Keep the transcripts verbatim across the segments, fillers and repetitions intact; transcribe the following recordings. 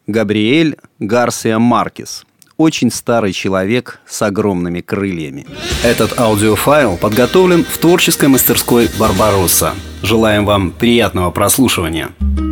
Габриэль Гарсия Маркес. Очень старый человек с огромными крыльями. Этот аудиофайл подготовлен в творческой мастерской «Барбаросса». Желаем вам приятного прослушивания.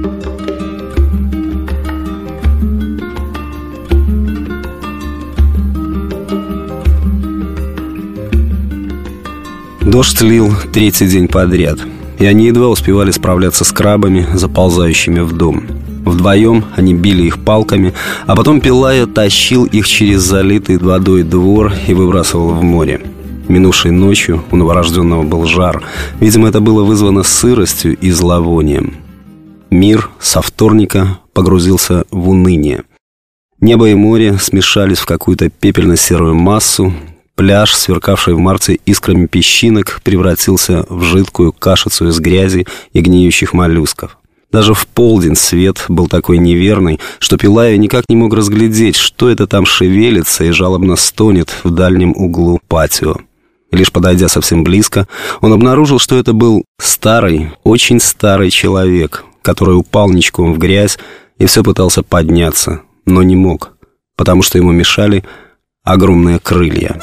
Дождь лил третий день подряд, и они едва успевали справляться с крабами, заползающими в дом. Вдвоем они били их палками, а потом Пелайо тащил их через залитый водой двор и выбрасывал в море. Минувшей ночью у новорожденного был жар. Видимо, это было вызвано сыростью и зловонием. Мир со вторника погрузился в уныние. Небо и море смешались в какую-то пепельно-серую массу. Пляж, сверкавший в марте искрами песчинок, превратился в жидкую кашицу из грязи и гниющих моллюсков. Даже в полдень свет был такой неверный, что Пелайо никак не мог разглядеть, что это там шевелится и жалобно стонет в дальнем углу патио. И лишь подойдя совсем близко, он обнаружил, что это был старый, очень старый человек, который упал ничком в грязь и все пытался подняться, но не мог, потому что ему мешали огромные крылья.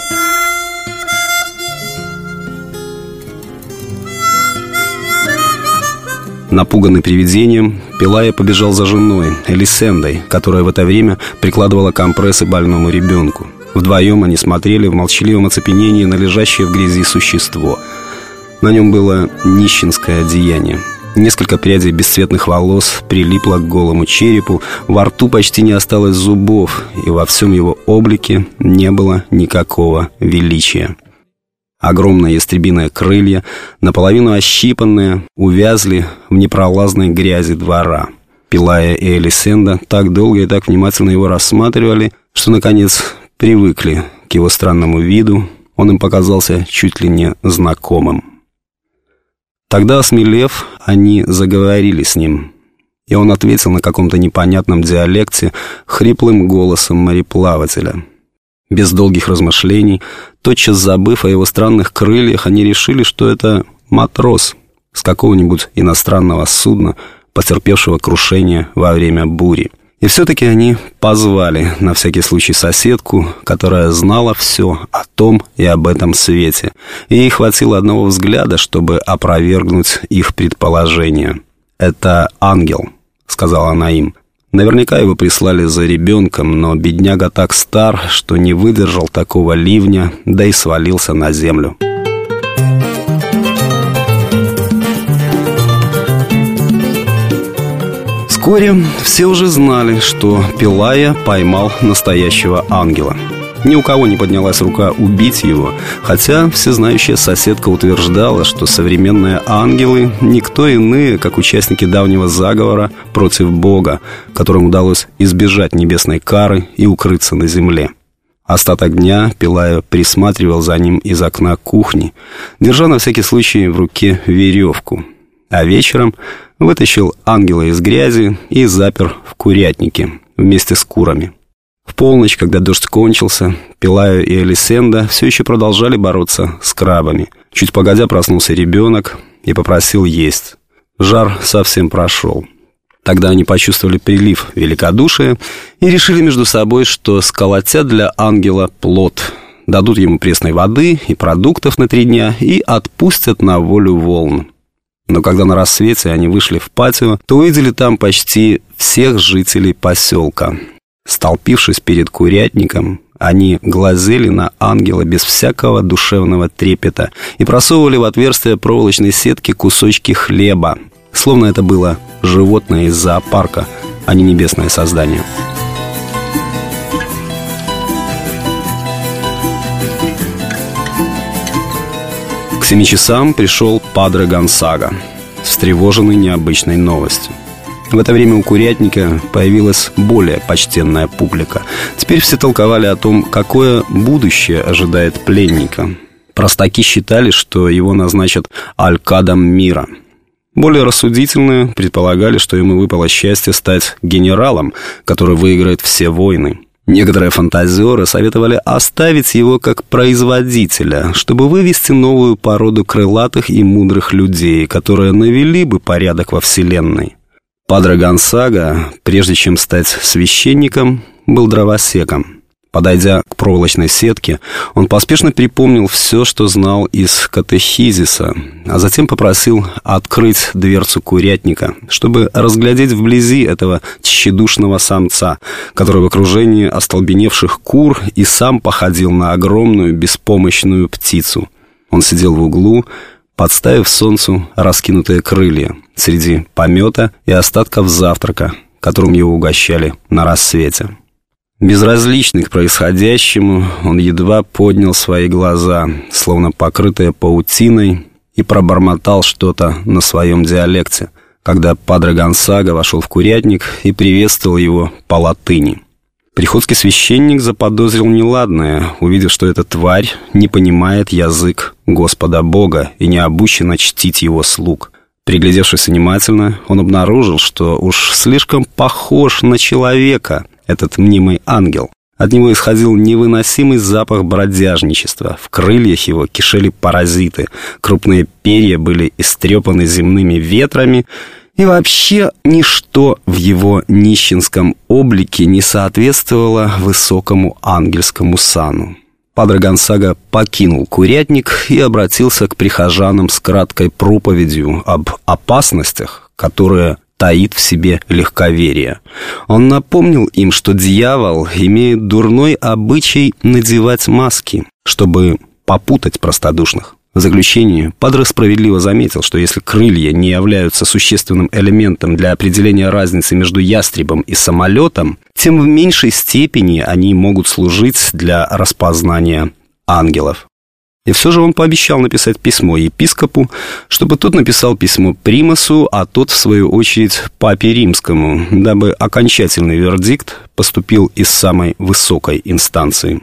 Напуганный привидением, Пелайо побежал за женой, Элисендой, которая в это время прикладывала компрессы больному ребенку. Вдвоем они смотрели в молчаливом оцепенении на лежащее в грязи существо. На нем было нищенское одеяние. Несколько прядей бесцветных волос прилипло к голому черепу, во рту почти не осталось зубов, и во всем его облике не было никакого величия. Огромные ястребиные крылья, наполовину ощипанные, увязли в непролазной грязи двора. Пелайо и Элисенда так долго и так внимательно его рассматривали, что, наконец, привыкли к его странному виду. Он им показался чуть ли не знакомым. Тогда, осмелев, они заговорили с ним, и он ответил на каком-то непонятном диалекте хриплым голосом мореплавателя. Без долгих размышлений, тотчас забыв о его странных крыльях, они решили, что это матрос с какого-нибудь иностранного судна, потерпевшего крушение во время бури. И все-таки они позвали на всякий случай соседку, которая знала все о том и об этом свете, и ей хватило одного взгляда, чтобы опровергнуть их предположение. «Это ангел», — сказала она им. Наверняка его прислали за ребенком, но бедняга так стар, что не выдержал такого ливня, да и свалился на землю. Вскоре все уже знали, что Пелайо поймал настоящего ангела. Ни у кого не поднялась рука убить его, хотя всезнающая соседка утверждала, что современные ангелы никто иные, как участники давнего заговора против Бога, которым удалось избежать небесной кары и укрыться на земле. Остаток дня Пелайо присматривал за ним из окна кухни, держа на всякий случай в руке веревку, а вечером вытащил ангела из грязи и запер в курятнике вместе с курами. В полночь, когда дождь кончился, Пелайо и Элисенда все еще продолжали бороться с крабами. Чуть погодя проснулся ребенок и попросил есть. Жар совсем прошел. Тогда они почувствовали прилив великодушия и решили между собой, что сколотят для ангела плод, дадут ему пресной воды и продуктов на три дня и отпустят на волю волн. Но когда на рассвете они вышли в патио, то увидели там почти всех жителей поселка. Столпившись перед курятником, они глазели на ангела без всякого душевного трепета и просовывали в отверстие проволочной сетки кусочки хлеба, словно это было животное из зоопарка, а не небесное создание. К семи часам пришел падре Гонсага, встревоженный необычной новостью. В это время у курятника появилась более почтенная публика. Теперь все толковали о том, какое будущее ожидает пленника. Простаки считали, что его назначат алькадом мира. Более рассудительные предполагали, что ему выпало счастье стать генералом, который выиграет все войны. Некоторые фантазеры советовали оставить его как производителя, чтобы вывести новую породу крылатых и мудрых людей, которые навели бы порядок во Вселенной. Падре Гонсага, прежде чем стать священником, был дровосеком. Подойдя к проволочной сетке, он поспешно припомнил все, что знал из катехизиса, а затем попросил открыть дверцу курятника, чтобы разглядеть вблизи этого тщедушного самца, который в окружении остолбеневших кур и сам походил на огромную беспомощную птицу. Он сидел в углу, подставив солнцу раскинутые крылья среди помета и остатков завтрака, которым его угощали на рассвете. Безразличный к происходящему, он едва поднял свои глаза, словно покрытые паутиной, и пробормотал что-то на своем диалекте, когда Падре Гонсага вошел в курятник и приветствовал его по латыни. Приходский священник заподозрил неладное, увидев, что эта тварь не понимает язык Господа Бога и не обучена чтить его слуг. Приглядевшись внимательно, он обнаружил, что уж слишком похож на человека этот мнимый ангел. От него исходил невыносимый запах бродяжничества. В крыльях его кишели паразиты, крупные перья были истрепаны земными ветрами, и вообще ничто в его нищенском облике не соответствовало высокому ангельскому сану. Падре Гонсага покинул курятник и обратился к прихожанам с краткой проповедью об опасностях, которые таит в себе легковерие. Он напомнил им, что дьявол имеет дурной обычай надевать маски, чтобы попутать простодушных. В заключение Падре справедливо заметил, что если крылья не являются существенным элементом для определения разницы между ястребом и самолетом, тем в меньшей степени они могут служить для распознания ангелов. И все же он пообещал написать письмо епископу, чтобы тот написал письмо примасу, а тот, в свою очередь, папе римскому, дабы окончательный вердикт поступил из самой высокой инстанции.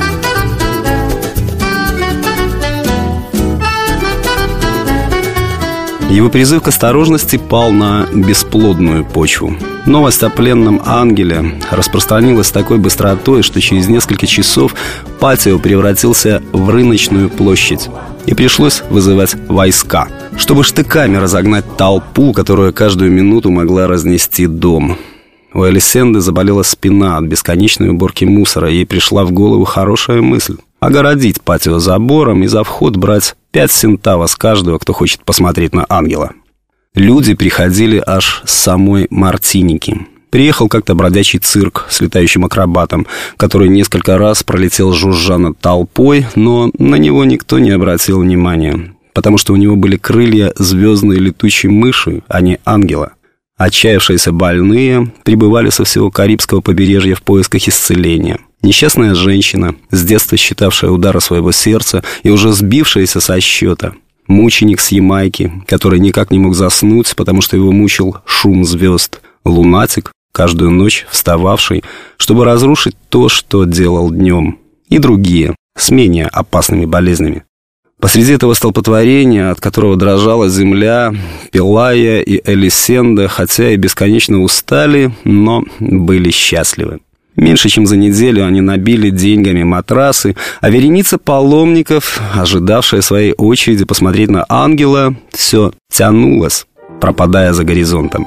Его призыв к осторожности пал на бесплодную почву. Новость о пленном ангеле распространилась с такой быстротой, что через несколько часов патио превратился в рыночную площадь, и пришлось вызывать войска, чтобы штыками разогнать толпу, которая каждую минуту могла разнести дом. У Элисенды заболела спина от бесконечной уборки мусора, и ей пришла в голову хорошая мысль — огородить патио забором и за вход брать пять сентава с каждого, кто хочет посмотреть на ангела. Люди приходили аж с самой Мартиники. Приехал как-то бродячий цирк с летающим акробатом, который несколько раз пролетел жужжа над толпой, но на него никто не обратил внимания, потому что у него были крылья звездной летучей мыши, а не ангела. Отчаявшиеся больные прибывали со всего Карибского побережья в поисках исцеления. Несчастная женщина, с детства считавшая удары своего сердца и уже сбившаяся со счета. Мученик с Ямайки, который никак не мог заснуть, потому что его мучил шум звезд. Лунатик, каждую ночь встававший, чтобы разрушить то, что делал днем. И другие, с менее опасными болезнями. Посреди этого столпотворения, от которого дрожала земля, Пелая и Элисенда, хотя и бесконечно устали, но были счастливы. Меньше чем за неделю они набили деньгами матрасы, а вереница паломников, ожидавшая своей очереди посмотреть на ангела, все тянулась, пропадая за горизонтом.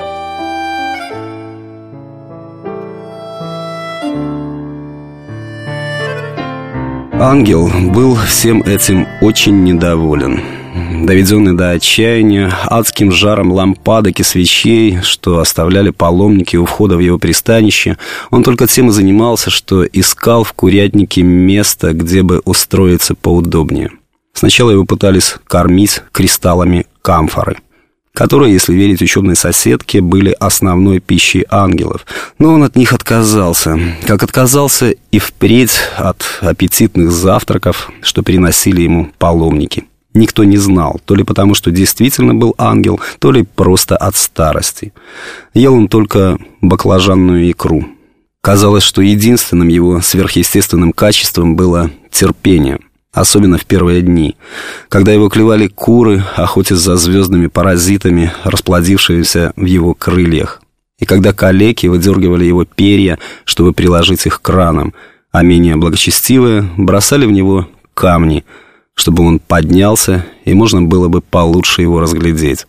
Ангел был всем этим очень недоволен. Доведенный до отчаяния адским жаром лампадок и свечей, что оставляли паломники у входа в его пристанище, он только тем и занимался, что искал в курятнике место, где бы устроиться поудобнее. Сначала его пытались кормить кристаллами камфоры, которые, если верить учебной соседке, были основной пищей ангелов. Но он от них отказался, как отказался и впредь от аппетитных завтраков, что приносили ему паломники. Никто не знал, то ли потому, что действительно был ангел, то ли просто от старости. Ел он только баклажанную икру. Казалось, что единственным его сверхъестественным качеством было терпение, особенно в первые дни, когда его клевали куры, охотясь за звездными паразитами, расплодившимися в его крыльях, и когда калеки выдергивали его перья, чтобы приложить их к ранам, а менее благочестивые бросали в него камни, чтобы он поднялся, и можно было бы получше его разглядеть.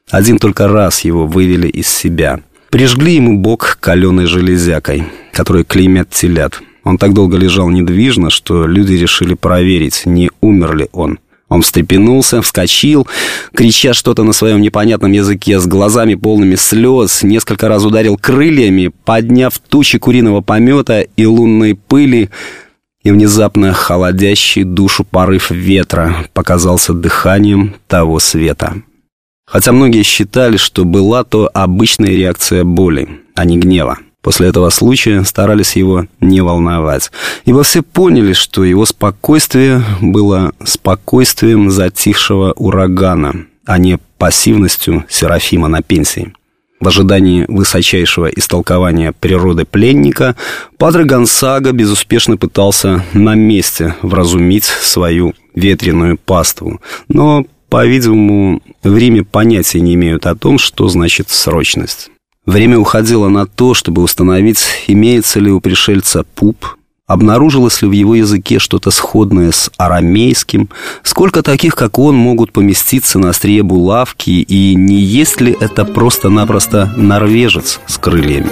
Один только раз его вывели из себя. Прижгли ему бок каленой железякой, которой клеймят телят. Он так долго лежал недвижно, что люди решили проверить, не умер ли он. Он встрепенулся, вскочил, крича что-то на своем непонятном языке, с глазами полными слез, несколько раз ударил крыльями, подняв тучи куриного помета и лунной пыли, и внезапно холодящий душу порыв ветра показался дыханием того света. Хотя многие считали, что была то обычная реакция боли, а не гнева. После этого случая старались его не волновать, ибо все поняли, что его спокойствие было спокойствием затихшего урагана, а не пассивностью Серафима на пенсии. В ожидании высочайшего истолкования природы пленника, падре Гонсага безуспешно пытался на месте вразумить свою ветреную паству, но, по-видимому, в Риме понятия не имеют о том, что значит срочность. Время уходило на то, чтобы установить, имеется ли у пришельца пуп, обнаружилось ли в его языке что-то сходное с арамейским, сколько таких, как он, могут поместиться на острие булавки, и не есть ли это просто-напросто норвежец с крыльями.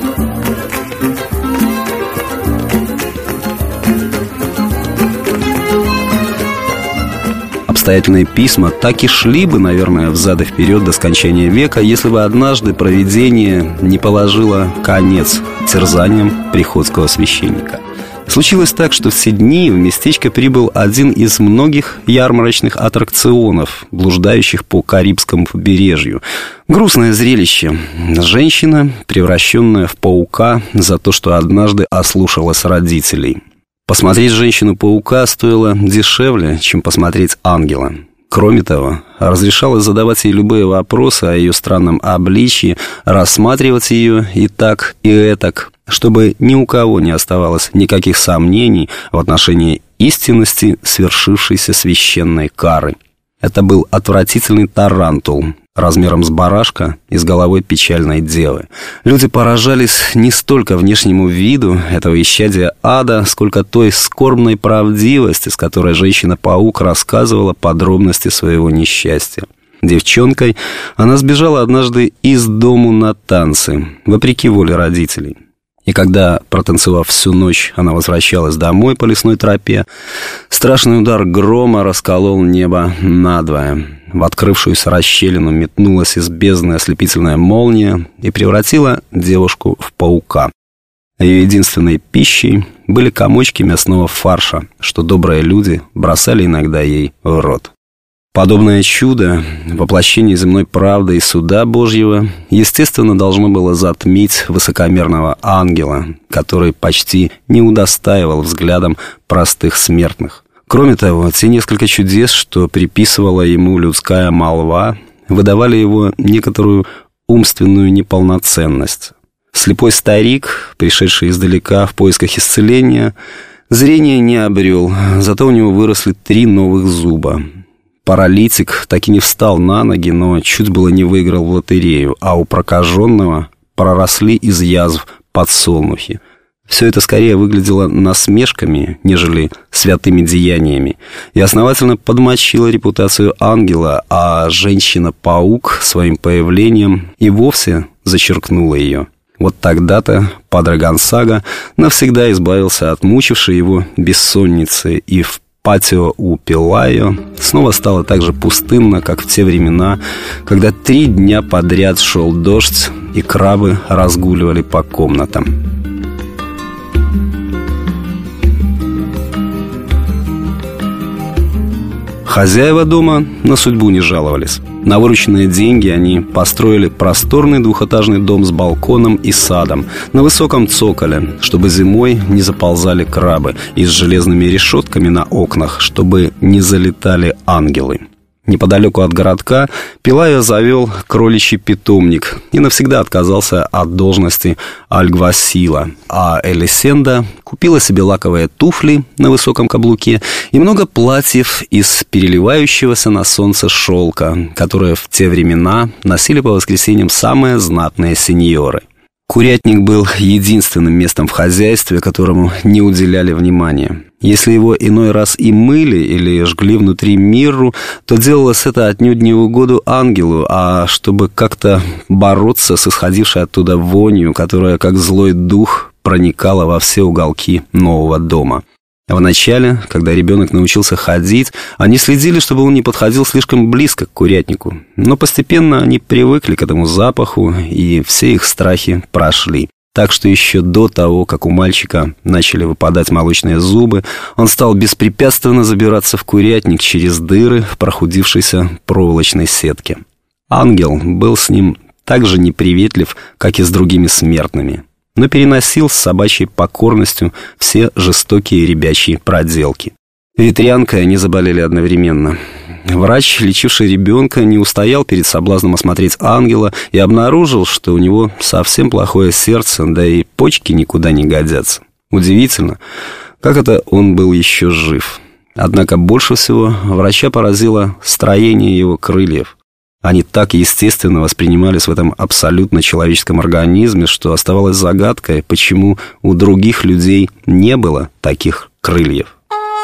Обстоятельные письма так и шли бы, наверное, взад и вперед до скончания века, если бы однажды провидение не положило конец терзаниям приходского священника. Случилось так, что в все дни в местечко прибыл один из многих ярмарочных аттракционов, блуждающих по Карибскому побережью. Грустное зрелище. Женщина, превращенная в паука за то, что однажды ослушалась родителей. Посмотреть женщину-паука стоило дешевле, чем посмотреть ангела. Кроме того, разрешалось задавать ей любые вопросы о ее странном обличии, рассматривать ее и так, и этак, чтобы ни у кого не оставалось никаких сомнений в отношении истинности свершившейся священной кары. Это был отвратительный тарантул, размером с барашка и с головой печальной девы. Люди поражались не столько внешнему виду этого исчадия ада, сколько той скорбной правдивости, с которой женщина-паук рассказывала подробности своего несчастья. Девчонкой она сбежала однажды из дому на танцы, вопреки воле родителей. И когда, протанцевав всю ночь, она возвращалась домой по лесной тропе, страшный удар грома расколол небо надвое. В открывшуюся расщелину метнулась из бездны ослепительная молния и превратила девушку в паука. Ее единственной пищей были комочки мясного фарша, что добрые люди бросали иногда ей в рот. Подобное чудо, воплощение земной правды и суда Божьего, естественно, должно было затмить высокомерного ангела, который почти не удостаивал взглядом простых смертных. Кроме того, те несколько чудес, что приписывала ему людская молва, выдавали его некоторую умственную неполноценность. Слепой старик, пришедший издалека в поисках исцеления, зрение не обрел, зато у него выросли три новых зуба. Паралитик так и не встал на ноги, но чуть было не выиграл в лотерею, а у прокаженного проросли из язв подсолнухи. Все это скорее выглядело насмешками, нежели святыми деяниями, и основательно подмочило репутацию ангела, а женщина-паук своим появлением и вовсе зачеркнула ее. Вот тогда-то падре Гонсага навсегда избавился от мучившей его бессонницы, и в патио у Пелайо снова стало так же пустынно, как в те времена, когда три дня подряд шел дождь, и крабы разгуливали по комнатам. Хозяева дома на судьбу не жаловались. На вырученные деньги они построили просторный двухэтажный дом с балконом и садом на высоком цоколе, чтобы зимой не заползали крабы, и с железными решетками на окнах, чтобы не залетали ангелы. Неподалеку от городка Пелайо завел кроличий питомник и навсегда отказался от должности альгвасила, а Элисенда купила себе лаковые туфли на высоком каблуке и много платьев из переливающегося на солнце шелка, которые в те времена носили по воскресеньям самые знатные сеньоры. Курятник был единственным местом в хозяйстве, которому не уделяли внимания. Если его иной раз и мыли или жгли внутри мирру, то делалось это отнюдь не в угоду ангелу, а чтобы как-то бороться с исходившей оттуда вонью, которая, как злой дух, проникала во все уголки нового дома. Вначале, когда ребенок научился ходить, они следили, чтобы он не подходил слишком близко к курятнику. Но постепенно они привыкли к этому запаху, и все их страхи прошли. Так что еще до того, как у мальчика начали выпадать молочные зубы, он стал беспрепятственно забираться в курятник через дыры в прохудившейся проволочной сетке. Ангел был с ним так же неприветлив, как и с другими смертными, но переносил с собачьей покорностью все жестокие ребячьи проделки. Ветрянкой они заболели одновременно. Врач, лечивший ребенка, не устоял перед соблазном осмотреть ангела и обнаружил, что у него совсем плохое сердце, да и почки никуда не годятся. Удивительно, как это он был еще жив. Однако больше всего врача поразило строение его крыльев. Они так естественно воспринимались в этом абсолютно человеческом организме, что оставалось загадкой, почему у других людей не было таких крыльев.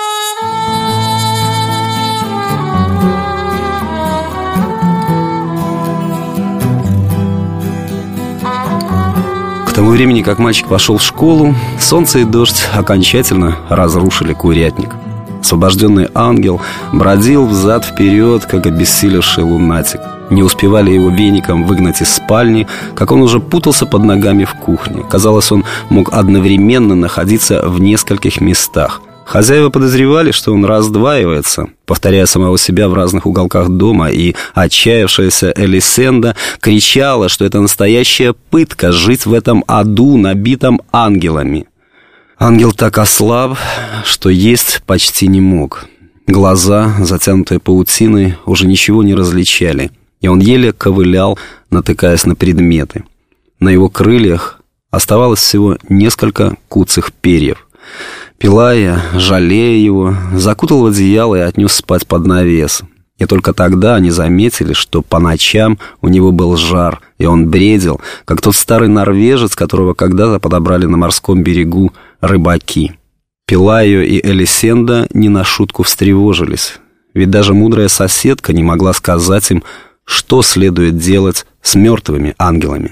К тому времени, как мальчик пошел в школу, солнце и дождь окончательно разрушили курятник. Освобожденный ангел бродил взад-вперед, как обессилевший лунатик. Не успевали его веником выгнать из спальни, как он уже путался под ногами в кухне. Казалось, он мог одновременно находиться в нескольких местах. Хозяева подозревали, что он раздваивается, повторяя самого себя в разных уголках дома, и отчаявшаяся Элисенда кричала, что это настоящая пытка жить в этом аду, набитом ангелами. Ангел так ослаб, что есть почти не мог. Глаза, затянутые паутиной, уже ничего не различали, и он еле ковылял, натыкаясь на предметы. На его крыльях оставалось всего несколько куцых перьев. Пелая, жалея его, закутал в одеяло и отнес спать под навес. И только тогда они заметили, что по ночам у него был жар, и он бредил, как тот старый норвежец, которого когда-то подобрали на морском берегу рыбаки. Пелайо и Элисенда не на шутку встревожились, ведь даже мудрая соседка не могла сказать им, что следует делать с мертвыми ангелами.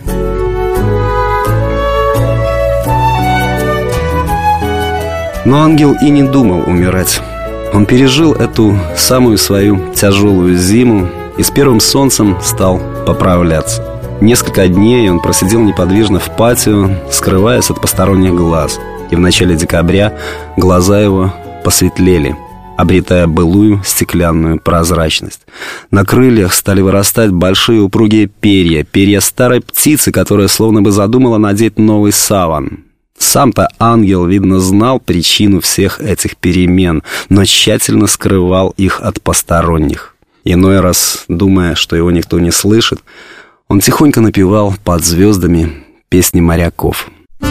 Но ангел и не думал умирать. Он пережил эту самую свою тяжелую зиму и с первым солнцем стал поправляться. Несколько дней он просидел неподвижно в патио, скрываясь от посторонних глаз. И в начале декабря глаза его посветлели, обретая былую стеклянную прозрачность. На крыльях стали вырастать большие упругие перья, перья старой птицы, которая словно бы задумала надеть новый саван. Сам-то ангел, видно, знал причину всех этих перемен, но тщательно скрывал их от посторонних. Иной раз, думая, что его никто не слышит, он тихонько напевал под звездами песни моряков.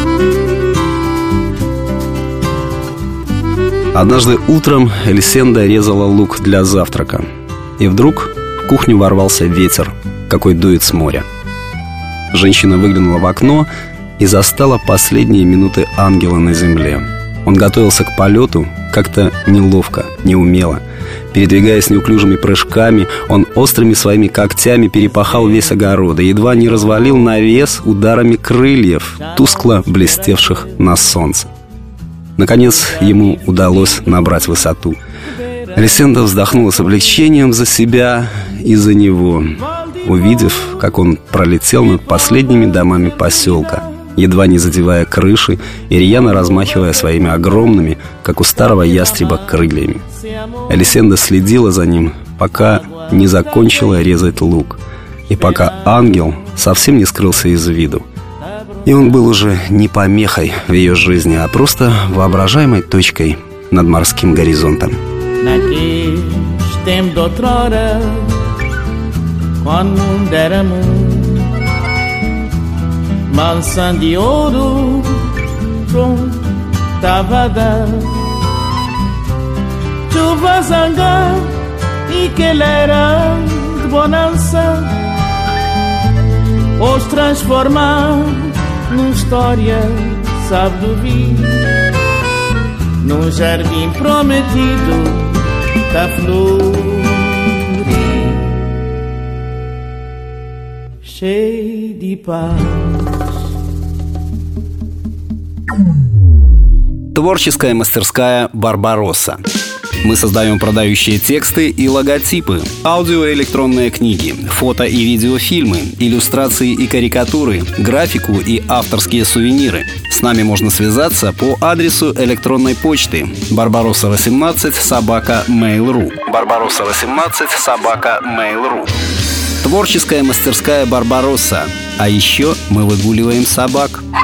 Однажды утром Элисенда резала лук для завтрака, и вдруг в кухню ворвался ветер, какой дует с моря. Женщина выглянула в окно и застала последние минуты ангела на земле. Он готовился к полету как-то неловко, неумело. Передвигаясь неуклюжими прыжками, он острыми своими когтями перепахал весь огород и едва не развалил навес ударами крыльев, тускло блестевших на солнце. Наконец ему удалось набрать высоту. Элисенда вздохнула с облегчением за себя и за него, увидев, как он пролетел над последними домами поселка, едва не задевая крыши и рьяно размахивая своими огромными, как у старого ястреба, крыльями. Элисенда следила за ним, пока не закончила резать лук, и пока ангел совсем не скрылся из виду. И он был уже не помехой в ее жизни, а просто воображаемой точкой над морским горизонтом. Mansão de ouro pronta dar chuva zanga e que era de bonança os transformar numa história, sabe do vinho, num jardim prometido da flor, cheio de paz. Творческая мастерская «Барбаросса». Мы создаем продающие тексты и логотипы, аудио и электронные книги, фото и видеофильмы, иллюстрации и карикатуры, графику и авторские сувениры. С нами можно связаться по адресу электронной почты барбаросса восемнадцать собака mail.ru барбаросса восемнадцать собака mail.ru. Творческая мастерская «Барбаросса». А еще мы выгуливаем собак.